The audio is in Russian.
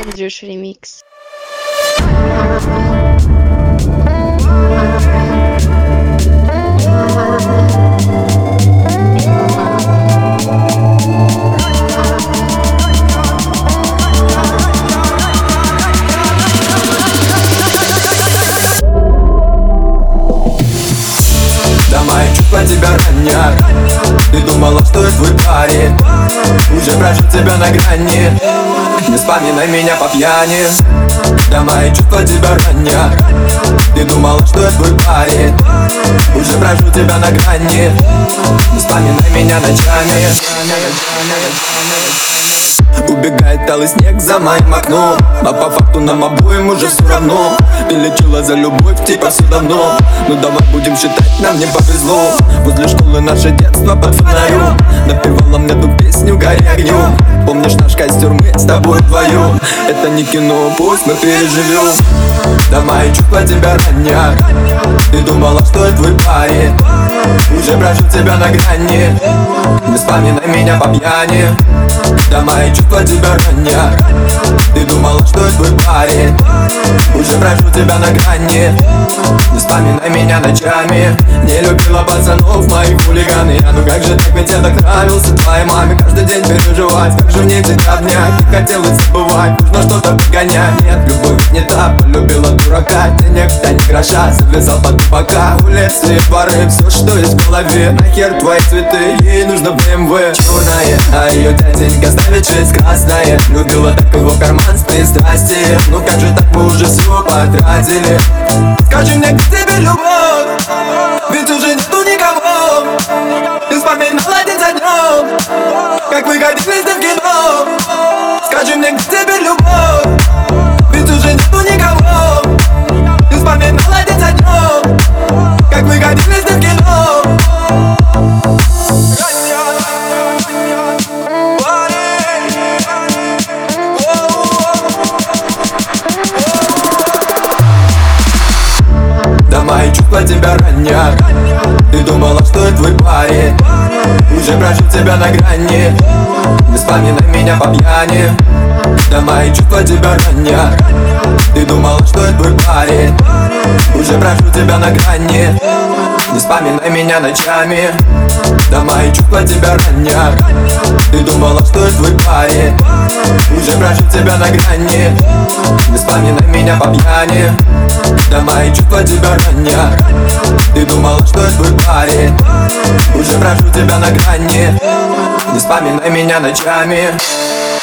Абдюш ремикс. Да, мои чувства тебя ранят. Ты думала, что я твой парень. Уже прожил тебя на грани. Не вспоминай меня по пьяни. Да, мои чувства тебя ранят. Ты думала, что я твой парень. Уже прожил тебя на грани. Не вспоминай меня ночами. Убегает талый снег за моим окном, а по факту нам обоим уже все равно. Ты лечила за любовь, типа все давно. Ну давай будем считать, нам не повезло. Возле школы наше детство под фонарем напевала мне эту песню «Гори огнем». Помнишь наш костер, мы с тобой вдвоем? Это не кино, пусть мы переживем. Да, мои чувства тебя ранят. Ты думала, что я твой парень. Уже прожил тебя на грани. Не вспоминай меня по пьяни. Да, мои чувства тебя ранят. Ты думала, что я твой парень. Уже прожил тебя на грани. Не вспоминай меня ночами. Не любила пацанов, моих хулиганы. Ну как же так, ведь я так нравился твоей маме. Каждый день переживать, как же мне тебя обнять. Не хотелось забывать, нужно что-то погонять. Нет, любовь не та, полюбила дурака. Денег да не гроша, завязал под пока. Улицы, дворы, все, что есть в голове. Нахер твои цветы, ей нужно BMW черная, а ее дяденька ставит 6 красная. Любила так его карман с пристрастием. Ну как же так, мы уже все потратили. Скажи мне, где тебе любовь? Ведь уже нету никого. Ты вспоминала день за днем, как мы ходили в кино. Скажи мне, где тебе любовь? Ведь уже нету никого. Ты вспоминала день за днем, как мы ходили в кино. Да, мои чувства тебя ранят. Ты думала, что я твой парень. Уже прожил тебя на грани. Не вспоминай меня по пьяни. Да, мои чувства тебя ранят. Ты думала, что я твой парень. Уже прожил тебя на грани. Не вспоминай меня ночами. Да, мои чувства тебя ранят. Ты думала, что я твой парень. Уже прожил тебя на грани. Не вспоминай меня по пьяни. Да, мои чувства тебя ранят. Ты думала, что я твой парень. Уже прожил тебя на грани. Не вспоминай меня ночами.